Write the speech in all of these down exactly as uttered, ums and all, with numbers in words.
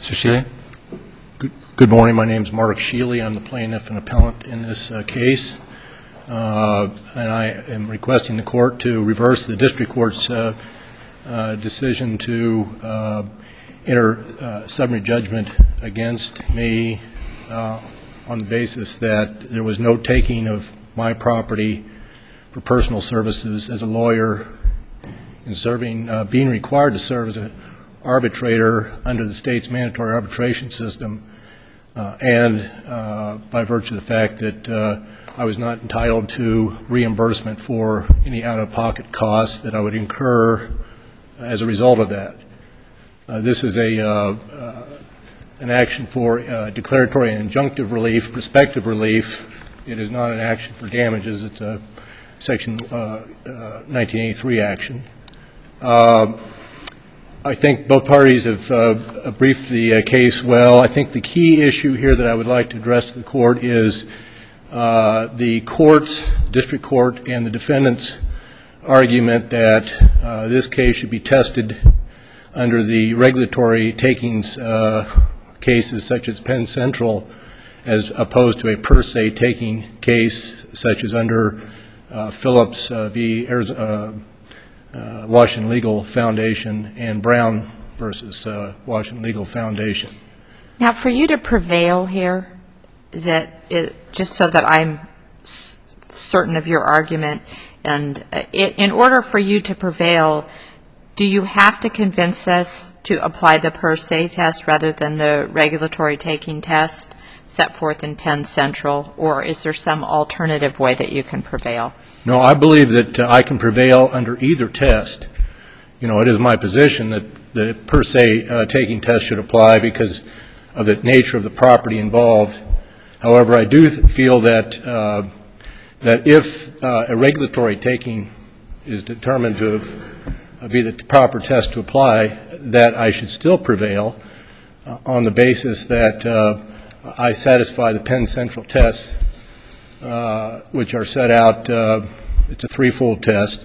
Mister Shealy? Good, good morning. My name is Mark Shealy. I'm the plaintiff and appellant in this uh, case. Uh, and I am requesting the court to reverse the district court's uh, uh, decision to uh, enter uh, summary judgment against me uh, on the basis that there was no taking of my property for personal services as a lawyer in serving, uh, being required to serve as an arbitrator under the state's mandatory arbitration system, uh, and uh, by virtue of the fact that uh, I was not entitled to reimbursement for any out-of-pocket costs that I would incur as a result of that. Uh, this is a uh, uh, an action for uh, declaratory and injunctive relief, prospective relief. It is not an action for damages. It's a Section uh, uh, nineteen eighty-three action. Uh, I think both parties have uh, briefed the uh, case well. I think the key issue here that I would like to address to the court is uh, the court's, district court, and the defendant's argument that uh, this case should be tested under the regulatory takings uh, cases such as Penn Central, as opposed to a per se taking case such as under uh, Phillips uh, v. Arizona, uh, uh, Washington Legal Foundation and Brown versus uh, Washington Legal Foundation. Now, for you to prevail here, is that it, just so that I'm s- certain of your argument, and uh, it, in order for you to prevail, do you have to convince us to apply the per se test rather than the regulatory taking test set forth in Penn Central, or is there some alternative way that you can prevail? No, I believe that uh, I can prevail under either test. You know, it is my position that the per se uh, taking test should apply because of the nature of the property involved. However, I do th- feel that uh, that if uh, a regulatory taking is determined to have, uh, be the proper test to apply, that I should still prevail uh, on the basis that uh, I satisfy the Penn Central tests, uh, which are set out. Uh, it's a threefold test.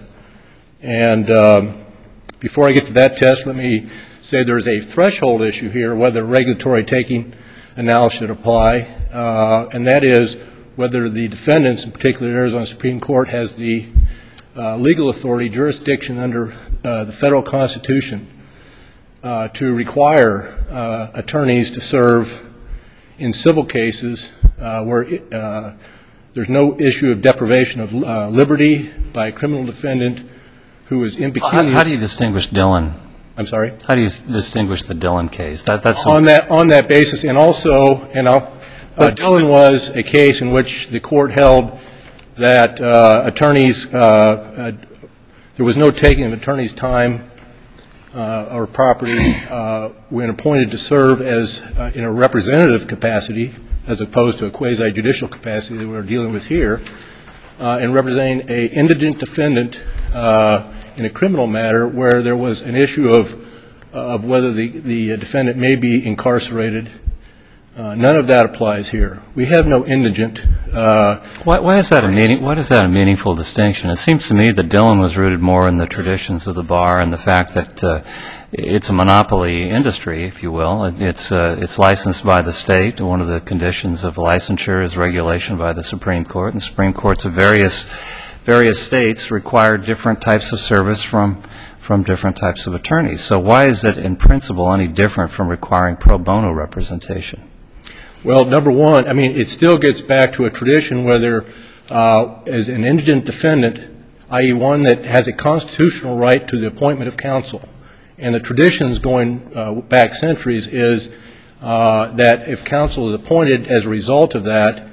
And um, before I get to that test, let me say there is a threshold issue here whether regulatory taking analysis should apply, uh, and that is whether the defendants, in particular the Arizona Supreme Court, has the uh, legal authority, jurisdiction under uh, the federal Constitution uh, to require uh, attorneys to serve in civil cases uh, where uh, there's no issue of deprivation of uh, liberty by a criminal defendant who is impecunious. How, how do you distinguish Dillon? I'm sorry? How do you s- distinguish the Dillon case? That, that's on that on that basis, and also, and I'll, uh, Dillon was a case in which the court held that uh, attorneys, uh, uh, there was no taking of attorneys' time uh, or property uh, when appointed to serve as uh, in a representative capacity, as opposed to a quasi-judicial capacity that we're dealing with here, uh, and representing a indigent defendant uh, in a criminal matter where there was an issue of of whether the, the defendant may be incarcerated. Uh, none of that applies here. We have no indigent. Uh, why, why is that a meaning? Why is that a meaningful distinction? It seems to me that Dillon was rooted more in the traditions of the bar and the fact that uh, it's a monopoly industry, if you will. It, it's uh, it's licensed by the state. One of the conditions of licensure is regulation by the Supreme Court, and the Supreme Courts of various various states require different types of service from from different types of attorneys. So why is it in principle any different from requiring pro bono representation? Well, number one, I mean, it still gets back to a tradition whether uh, as an indigent defendant, that is one that has a constitutional right to the appointment of counsel. And the traditions going uh, back centuries is uh, that if counsel is appointed as a result of that,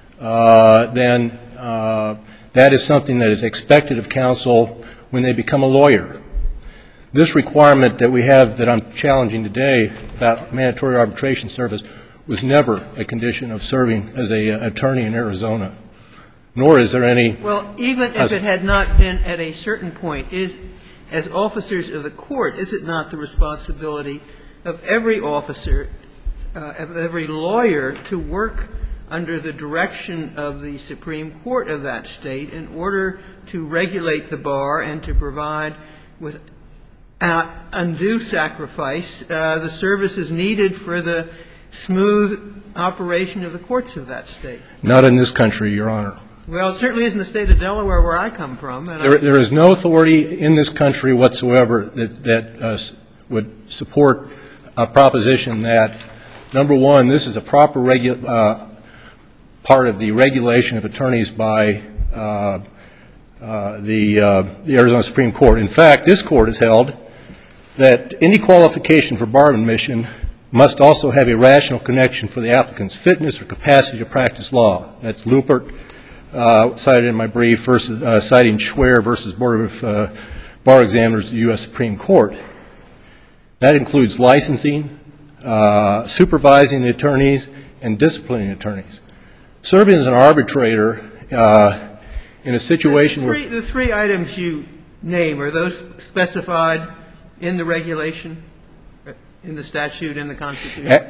uh, then uh, that is something that is expected of counsel when they become a lawyer. This requirement that we have that I'm challenging today about mandatory arbitration service was never a condition of serving as an uh, attorney in Arizona, nor is there any. Well, even if it had not been at a certain point, is, as officers of the court, is it not the responsibility of every officer, uh, of every lawyer, to work under the direction of the Supreme Court of that state in order to regulate the bar and to provide with uh, undue sacrifice. Uh, the service is needed for the smooth operation of the courts of that state. Not in this country, Your Honor. Well, it certainly isn't the state of Delaware where I come from. And There, I, there is no authority in this country whatsoever that, that uh, would support a proposition that, number one, this is a proper regu- uh, part of the regulation of attorneys by uh, uh, the, uh, the Arizona Supreme Court. In fact, this Court has held that any qualification for bar admission must also have a rational connection for the applicant's fitness or capacity to practice law. That's Lupert, uh, cited in my brief, versus, uh, citing Schwer versus Board of uh, Bar Examiners of the U S Supreme Court. That includes licensing, uh, supervising the attorneys, and disciplining attorneys. Serving as an arbitrator uh, in a situation the three, where... The three items you name, are those specified in the regulation, in the statute, in the Constitution?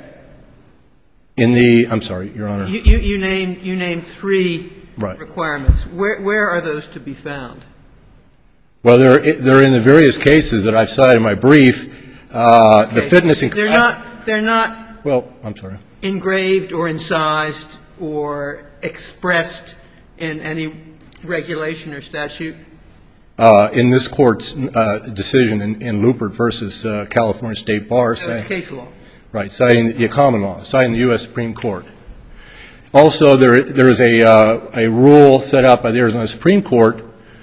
In the, I'm sorry, Your Honor. You, you, you named you named three Right. requirements. Where where are those to be found? Well, they're, they're in the various cases that I've cited in my brief. Uh, the Okay. fitness and... They're not, they're not Well, I'm sorry. engraved or incised or expressed in any regulation or statute? Uh, in this Court's uh, decision in, in Lupert versus uh, California State Bar, So it's saying, case law. right, citing the common law, citing the U S Supreme Court. Also, there there is a uh, a rule set out by the Arizona Supreme Court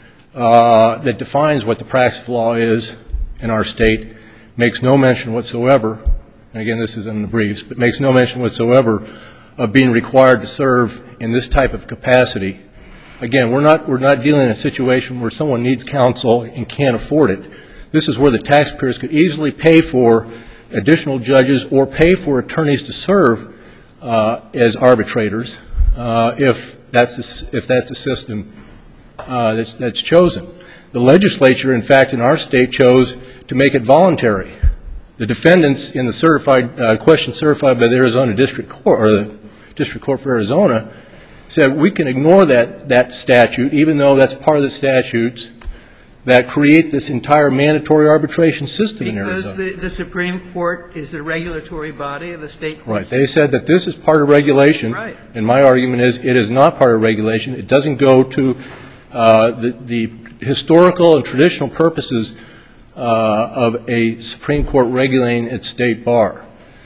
uh, that defines what the practice of law is in our state, makes no mention whatsoever, and again, this is in the briefs, but makes no mention whatsoever of being required to serve in this type of capacity. Again, we're not we're not dealing in a situation where someone needs counsel and can't afford it. This is where the taxpayers could easily pay for additional judges or pay for attorneys to serve uh, as arbitrators uh, if that's the, if that's the system uh, that's that's chosen. The legislature, in fact, in our state chose to make it voluntary. The defendants in the certified uh, question certified by the Arizona District Court or the District Court for Arizona said we can ignore that, that statute, even though that's part of the statutes that create this entire mandatory arbitration system in Arizona. Because the, the Supreme Court is the regulatory body of the state court. Right. They said that this is part of regulation. Right. And my argument is it is not part of regulation. It doesn't go to uh, the, the historical and traditional purposes uh, of a Supreme Court regulating its state bar.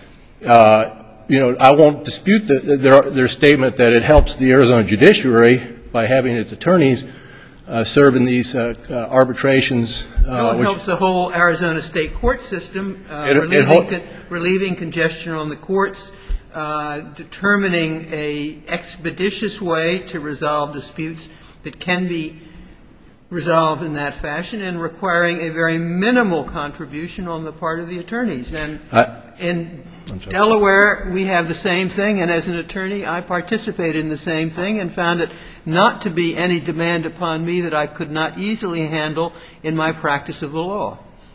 Uh, You know, I won't dispute the, their, their statement that it helps the Arizona judiciary by having its attorneys uh, serve in these uh, uh, arbitrations. Uh, Well, it which, helps the whole Arizona state court system, uh, It- it relieving, hel- con- relieving congestion on the courts, uh, determining a expeditious way to resolve disputes that can be resolved in that fashion, and requiring a very minimal contribution on the part of the attorneys. And I- in I'm sorry. Delaware, we have the same thing, and as an attorney, I participated in the same thing and found it not to be any demand upon me that I could not easily handle in my practice of the law.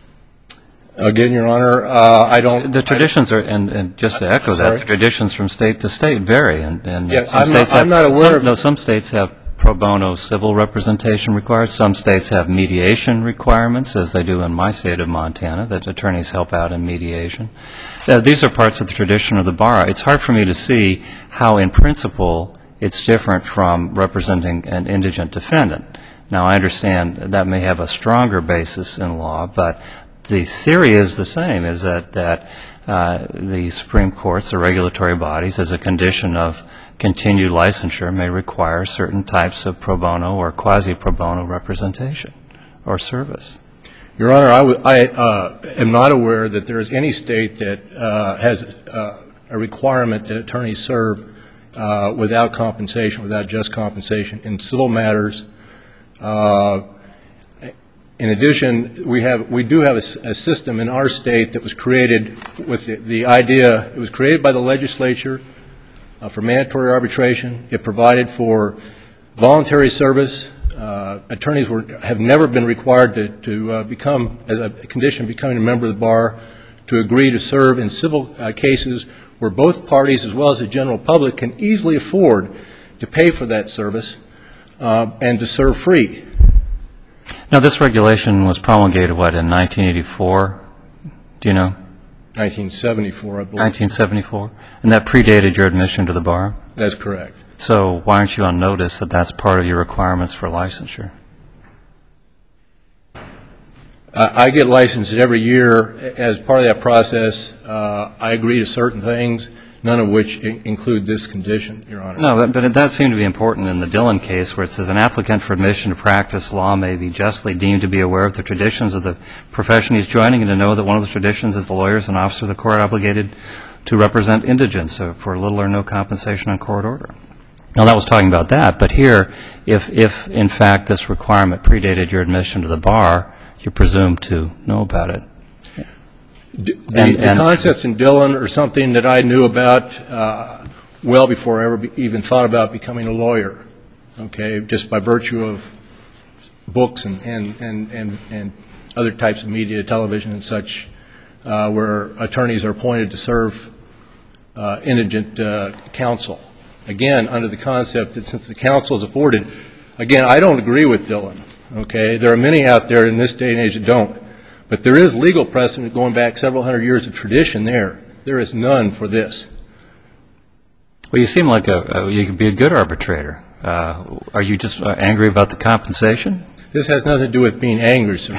Again, Your Honor, uh, I don't. The traditions are, and, and just to echo sorry? that, the traditions from state to state vary, and, and Yes, some I'm not- states have, I'm not aware some, of- no, some states have pro bono civil representation required. Some states have mediation requirements, as they do in my state of Montana, that attorneys help out in mediation. Uh, these are parts of the tradition of the bar. It's hard for me to see how, in principle, it's different from representing an indigent defendant. Now, I understand that may have a stronger basis in law, but the theory is the same, is that, that uh, the Supreme Courts, the regulatory bodies, as a condition of continued licensure, may require certain types of pro bono or quasi-pro bono representation or service. Your Honor, I, w- I uh, am not aware that there is any state that uh, has uh, a requirement that attorneys serve uh, without compensation, without just compensation, in civil matters. Uh, in addition, we have we do have a, s- a system in our state that was created with the, the idea. It was created by the legislature uh, for mandatory arbitration. It provided for voluntary service. Uh, attorneys were, have never been required to, to uh, become, as a condition of becoming a member of the bar, to agree to serve in civil uh, cases where both parties, as well as the general public, can easily afford to pay for that service uh, and to serve free. Now, this regulation was promulgated, what, in nineteen eighty-four? Do you know? nineteen seventy-four, I believe. nineteen seventy-four? And that predated your admission to the bar? That's correct. So why aren't you on notice that that's part of your requirements for licensure? Uh, I get licensed every year. As part of that process, uh, I agree to certain things, none of which in- include this condition, Your Honor. No, but, but that seemed to be important in the Dillon case, where it says an applicant for admission to practice law may be justly deemed to be aware of the traditions of the profession he's joining, and to know that one of the traditions is the lawyer is an officer of the court obligated to represent indigents for little or no compensation on court order. Now, that was talking about that, but here, if, if in fact this requirement predated your admission to the bar, you're presumed to know about it. D- The, And- the and- concepts in Dillon are something that I knew about uh, well before I ever be, even thought about becoming a lawyer, okay, just by virtue of books and, and, and, and, and other types of media, television and such, uh, where attorneys are appointed to serve uh, indigent uh, counsel. Again, under the concept that since the counsel is afforded, again, I don't agree with Dillon, okay? There are many out there in this day and age that don't. But there is legal precedent going back several hundred years of tradition there. There is none for this. Well, you seem like a, a you could be a good arbitrator. Uh, are you just uh, angry about the compensation? This has nothing to do with being angry, sir.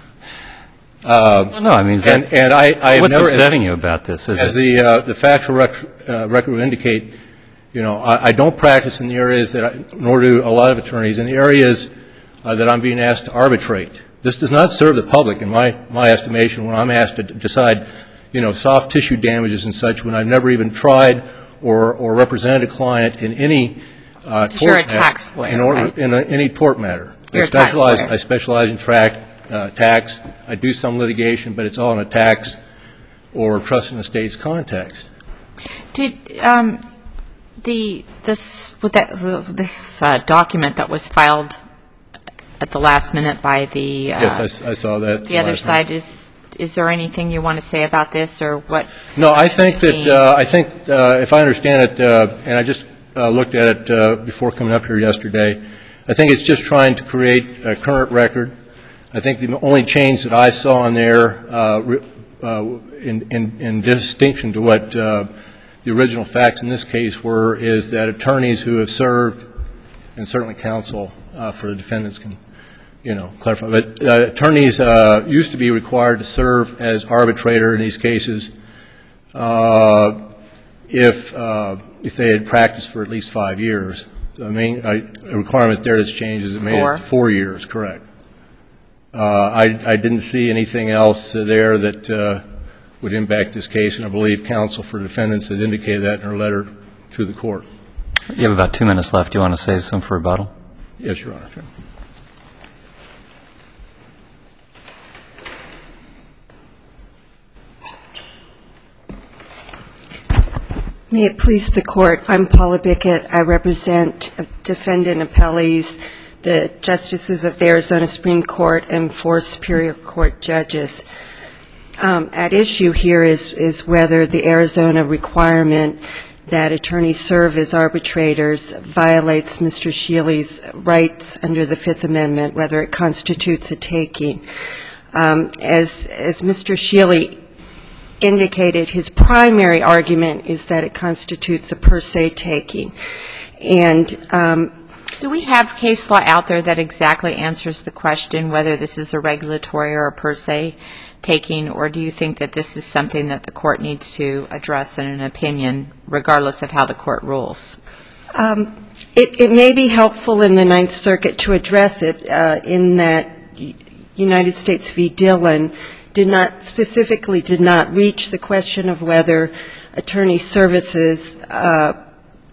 Well, no, I mean, is that, And, and I, I have what's never, upsetting you about this? Is as it, the, uh, the factual rec- uh, record will indicate, you know, I, I don't practice in the areas that, I, nor do a lot of attorneys, in the areas uh, that I'm being asked to arbitrate. This does not serve the public, in my, my estimation, when I'm asked to decide, you know, soft tissue damages and such, when I've never even tried or, or represented a client in any uh, tort You're a matter- tax lawyer, in order, right? in a, any tort matter. You're I a tax specialize, lawyer. I specialize in track, uh, tax. I do some litigation, but it's all in a tax or trust and estates context. Did um, the this with that this uh, document that was filed at the last minute by the uh, Yes, I s- I, saw that. the other last night. side, is is there anything you want to say about this, or what? No, I think that, Thinking- uh, I think, uh, if I understand it, uh, and I just uh, looked at it uh, before coming up here yesterday, I think it's just trying to create a current record. I think the only change that I saw in there, uh, re- uh, in, in, in distinction to what uh, the original facts in this case were, is that attorneys who have served, and certainly counsel uh, for the defendants can, you know, clarify, but uh, attorneys uh, used to be required to serve as arbitrator in these cases uh, if uh, if they had practiced for at least five years. I mean, I, a requirement there that's changed is it made Four. it four years, correct. Uh, I, I didn't see anything else uh, there that uh, would impact this case, and I believe counsel for defendants has indicated that in her letter to the court. you have about two minutes left. Do you want to save some for rebuttal? Yes, Your Honor. May it please the Court, I'm Paula Bickett. I represent defendant appellees, the justices of the Arizona Supreme Court and four Superior Court judges. Um, at issue here is, is whether the Arizona requirement that attorneys serve as arbitrators violates Mister Shealy's rights under the Fifth Amendment, whether it constitutes a taking. Um, as, as Mister Shealy indicated, his primary argument is that it constitutes a per se taking. And um, Do we have case law out there that exactly answers the question whether this is a regulatory or a per se taking, or do you think that this is something that the court needs to address in an opinion, regardless of how the court rules? um, it, it may be helpful in the Ninth Circuit to address it uh, in that United States v. Dillon did not, specifically did not reach the question of whether attorney services uh,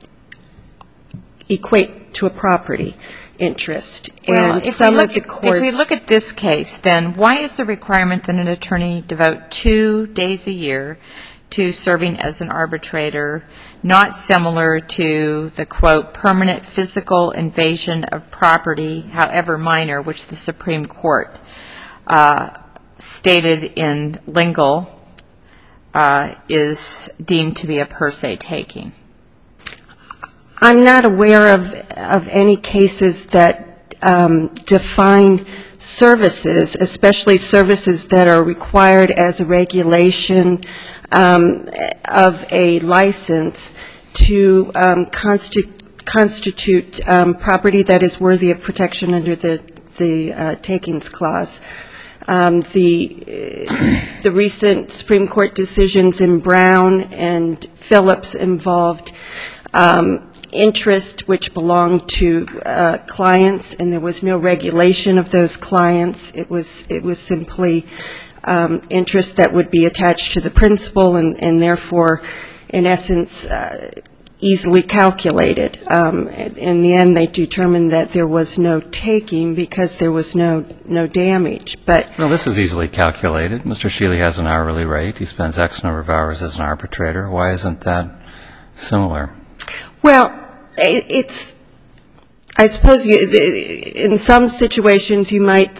equate to a property interest. Well, And if we some look of the at- courts... If we look at this case, then why is the requirement that an attorney devote two days a year to serving as an arbitrator not similar to the, quote, permanent physical invasion of property, however minor, which the Supreme Court uh, stated in Lingle uh, is deemed to be a per se taking? I'm not aware of, of any cases that um, define services, especially services that are required as a regulation um, of a license to um, constitute constitute um, property that is worthy of protection under the the uh, takings clause. Um, the the recent Supreme Court decisions in Brown and Phillips involved um, interest which belonged to uh, clients, and there was no regulation of those clients. It was it was simply um, interest that would be attached to the principal, and, and therefore, in essence, uh, easily calculated. Um, in the end, they determined that there was no taking because there was no no damage. But well, this is easily calculated. Mister Shealy has an hourly rate. He spends X number of hours as an arbitrator. Why isn't that similar? Well, it's, I suppose you, in some situations you might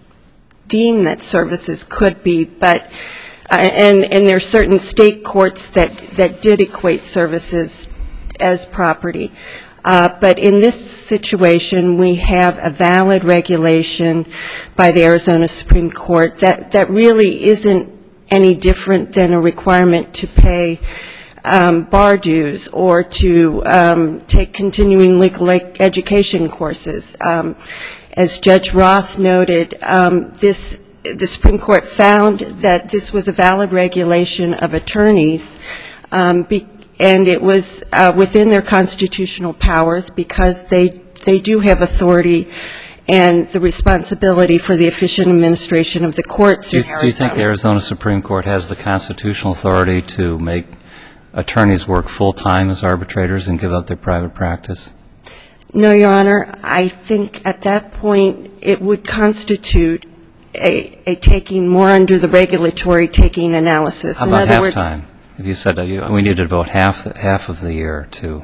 deem that services could be, but uh, and and there are certain state courts that that did equate services as property. Uh, but in this situation, we have a valid regulation by the Arizona Supreme Court that, that really isn't any different than a requirement to pay um, bar dues or to um, take continuing legal education courses. Um, as Judge Roth noted, um, this the Supreme Court found that this was a valid regulation of attorneys um, be, and it was uh, within their constitutional powers because they they do have authority and the responsibility for the efficient administration of the courts in Arizona. Do you think the Arizona Supreme Court has the constitutional authority to make attorneys work full-time as arbitrators and give up their private practice? No, Your Honor. I think at that point it would constitute a, a taking more under the regulatory taking analysis. How about half-time? If you said that you, we need to devote half the, half of the year to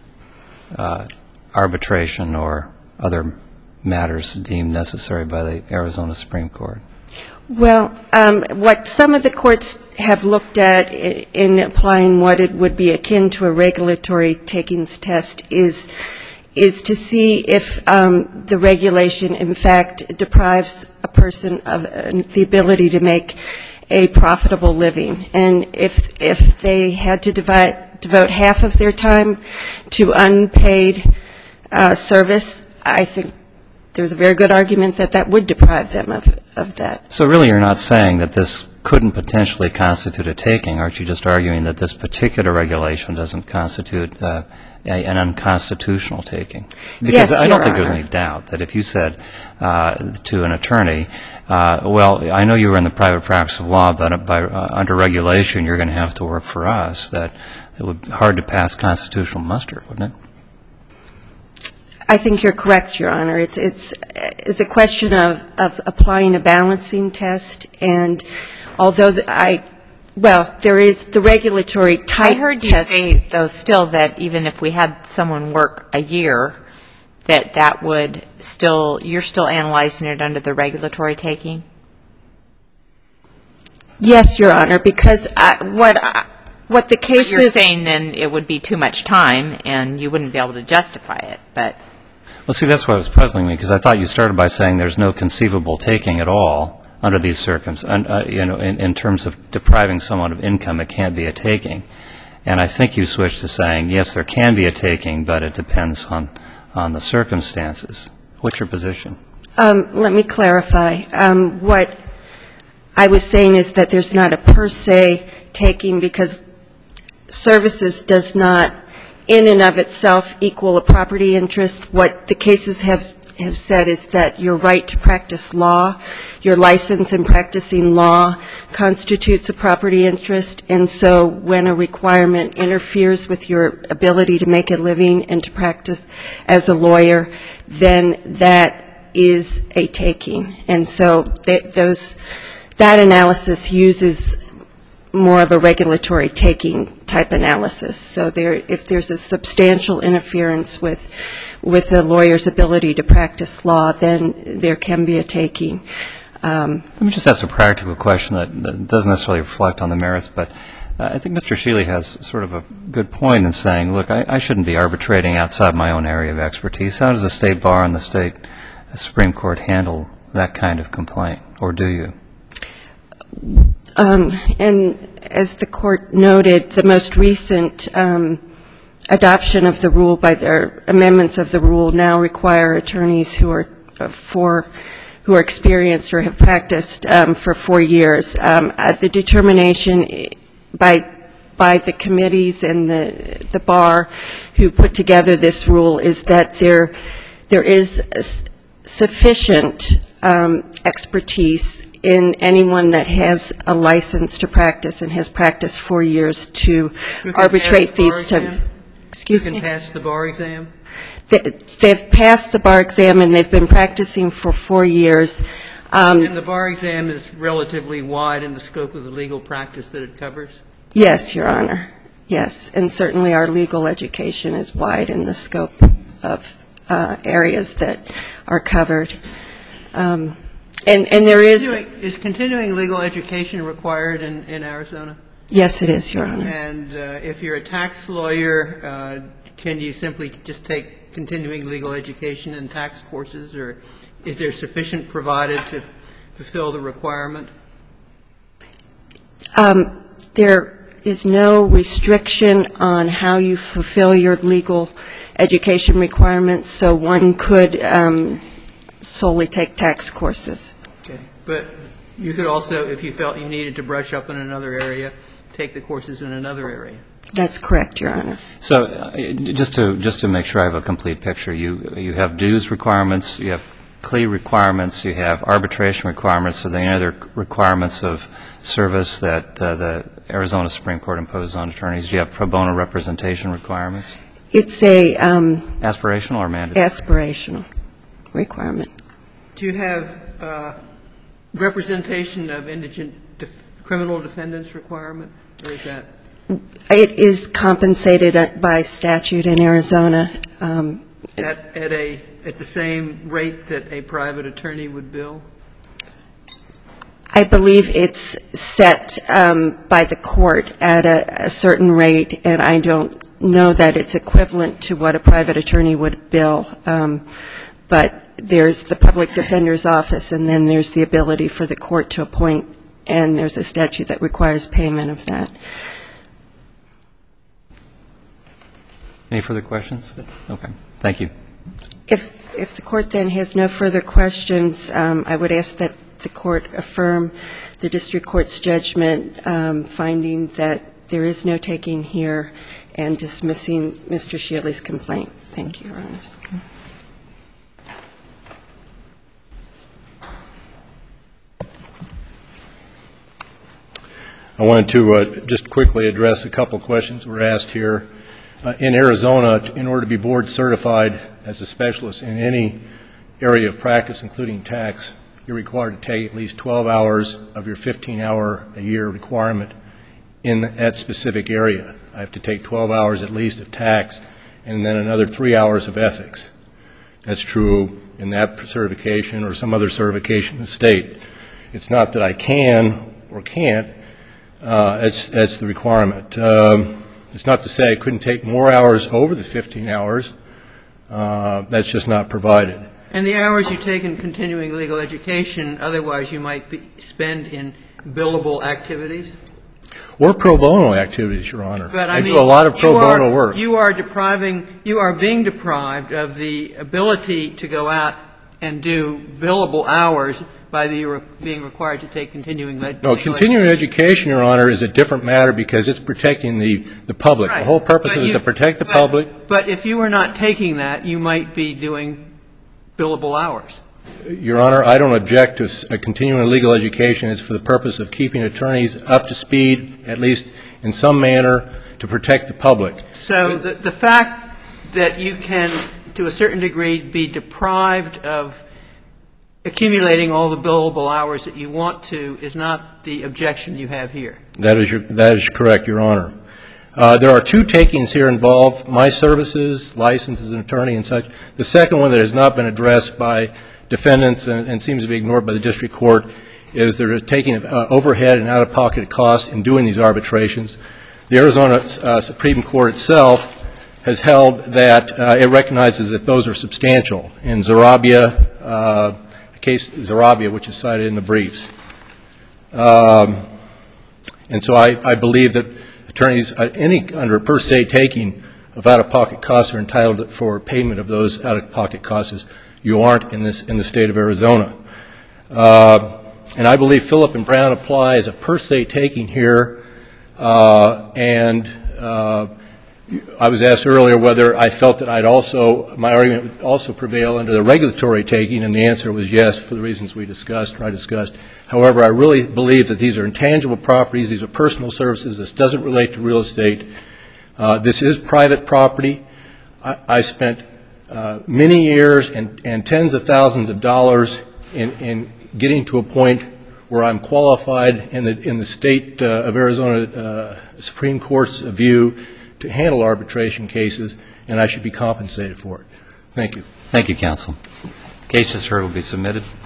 uh, arbitration or other matters deemed necessary by the Arizona Supreme Court. Well, um, what some of the courts have looked at in, in applying what it would be akin to a regulatory takings test is is to see if um, the regulation, in fact, deprives a person of uh, the ability to make a profitable living. And if if they had to divide, devote half of their time to unpaid uh, service, I think there's a very good argument that that would deprive them of, of that. So really you're not saying that this couldn't potentially constitute a taking. Aren't you just arguing that this particular regulation doesn't constitute uh, a, an unconstitutional taking? Because Yes, I don't Your think there's Honor. any doubt that if you said uh, to an attorney, uh, well, I know you were in the private practice of law, but by, uh, under regulation you're going to have to work for us, that it would be hard to pass constitutional muster, wouldn't it? I think you're correct, Your Honor. It's it's it's a question of, of applying a balancing test, and although the, I, well, there is the regulatory type test. I heard you say, though, still that even if we had someone work a year, that that would still, you're still analyzing it under the regulatory taking? Yes, Your Honor, because I, what I, what the case But you're is. saying then it would be too much time and you wouldn't be able to justify it, but. Well, see, that's what was puzzling me, because I thought you started by saying there's no conceivable taking at all under these circumstances. Uh, you know, in, in terms of depriving someone of income, it can't be a taking. And I think you switched to saying, yes, there can be a taking, but it depends on, on the circumstances. What's your position? Um, let me clarify. Um, what I was saying is that there's not a per se taking because services does not in and of itself equal a property interest. What the cases have, have said is that your right to practice law, your license in practicing law constitutes a property interest, and so when a requirement interferes with your ability to make a living and to practice as a lawyer, then that is a taking. And so th- those, that analysis uses more of a regulatory taking type analysis. So there, if there's a substantial interference with with a lawyer's ability to practice law, then there can be a taking. Um, Let me just ask a practical question that, that doesn't necessarily reflect on the merits, but uh, I think Mister Shealy has sort of a good point in saying, look, I, I shouldn't be arbitrating outside my own area of expertise. How does the state bar and the state Supreme Court handle that kind of complaint, or do you? Um, and as the Court noted, the most recent um, adoption of the rule by their amendments of the rule now require attorneys who are uh, for who are experienced or have practiced um, for four years. Um, at the determination by by the committees and the the bar who put together this rule is that there there is sufficient um, expertise in anyone that has a license to practice and has practiced four years to arbitrate these types. Excuse me? You can pass the bar exam? They, they've passed the bar exam and they've been practicing for four years. Um, and the bar exam is relatively wide in the scope of the legal practice that it covers? Yes, Your Honor. Yes, and certainly our legal education is wide in the scope of uh, areas that are covered. Um, and, and there is... Continuing, is continuing legal education required in, in Arizona? Yes, it is, Your Honor. And uh, if you're a tax lawyer, uh, can you simply just take continuing legal education and tax courses, or is there sufficient provided to fulfill the requirement? Um, there is no restriction on how you fulfill your legal education requirements, so one could um, solely take tax courses. Okay. But you could also, if you felt you needed to brush up in another area, take the courses in another area. That's correct, Your Honor. So uh, just to just to make sure I have a complete picture, you you have dues requirements, you have plea requirements, you have arbitration requirements. Are there any other requirements of service that uh, the Arizona Supreme Court imposes on attorneys? Do you have pro bono representation requirements? It's a um, aspirational or mandatory? Aspirational requirement. Do you have uh, representation of indigent def- criminal defendants requirement, or is that? It is compensated by statute in Arizona. Um, at, at a at the same rate that a private attorney would bill? I believe it's set um, by the court at a, a certain rate, and I don't know that it's equivalent to what a private attorney would bill. Um, but there's the public defender's office, and then there's the ability for the court to appoint, and there's a statute that requires payment of that. Any further questions? Okay. Thank you. If, if the court then has no further questions, um, I would ask that the court affirm the district court's judgment, um, finding that there is no taking here and dismissing Mister Shealy's complaint. Thank you, Your Honors. I wanted to uh, just quickly address a couple questions that were asked here. Uh, in Arizona, in order to be board certified as a specialist in any area of practice, including tax, you're required to take at least twelve hours of your fifteen hour a year requirement in that specific area. I have to take twelve hours at least of tax and then another three hours of ethics. That's true in that certification or some other certification in the state. It's not that I can or can't. Uh, that's, that's the requirement. Um, It's not to say I couldn't take more hours over the fifteen hours. Uh, that's just not provided. And the hours you take in continuing legal education, otherwise you might be, spend in billable activities? Or pro bono activities, Your Honor. But I, I mean, do a lot of pro are, bono work. You are depriving, you are being deprived of the ability to go out and do billable hours by the, being required to take continuing legal No, continuing education, Your Honor, is a different matter because it's protecting the, the public. Right. The whole purpose But is you, to protect the but, public. But if you were not taking that, you might be doing billable hours. Your Honor, I don't object to a continuing legal education. It's for the purpose of keeping attorneys up to speed, at least in some manner, to protect the public. So the, the fact that you can, to a certain degree, be deprived of accumulating all the billable hours that you want to is not the objection you have here. That is, your, that is correct, Your Honor. Uh, there are two takings here involved, my services, license as an attorney and such. The second one that has not been addressed by defendants and, and seems to be ignored by the district court is they're taking uh, overhead and out-of-pocket costs in doing these arbitrations. The Arizona uh, Supreme Court itself has held that uh, it recognizes that those are substantial. In Zarabia, uh, the case Zarabia, which is cited in the briefs. Um, and so I, I believe that attorneys, uh, any under per se taking of out-of-pocket costs are entitled for payment of those out-of-pocket costs. You aren't in this in the state of Arizona. Uh, and I believe Philip and Brown apply as a per se taking here. Uh, and uh, I was asked earlier whether I felt that I'd also, my argument would also prevail under the regulatory taking, and the answer was yes, for the reasons we discussed, or I discussed. However, I really believe that these are intangible properties, these are personal services, this doesn't relate to real estate. Uh, this is private property. I, I spent uh, many years and, and tens of thousands of dollars in, in getting to a point where I'm qualified in the, in the state uh, of Arizona uh, Supreme Court's view to handle arbitration cases, and I should be compensated for it. Thank you. Thank you, counsel. The case just heard will be submitted.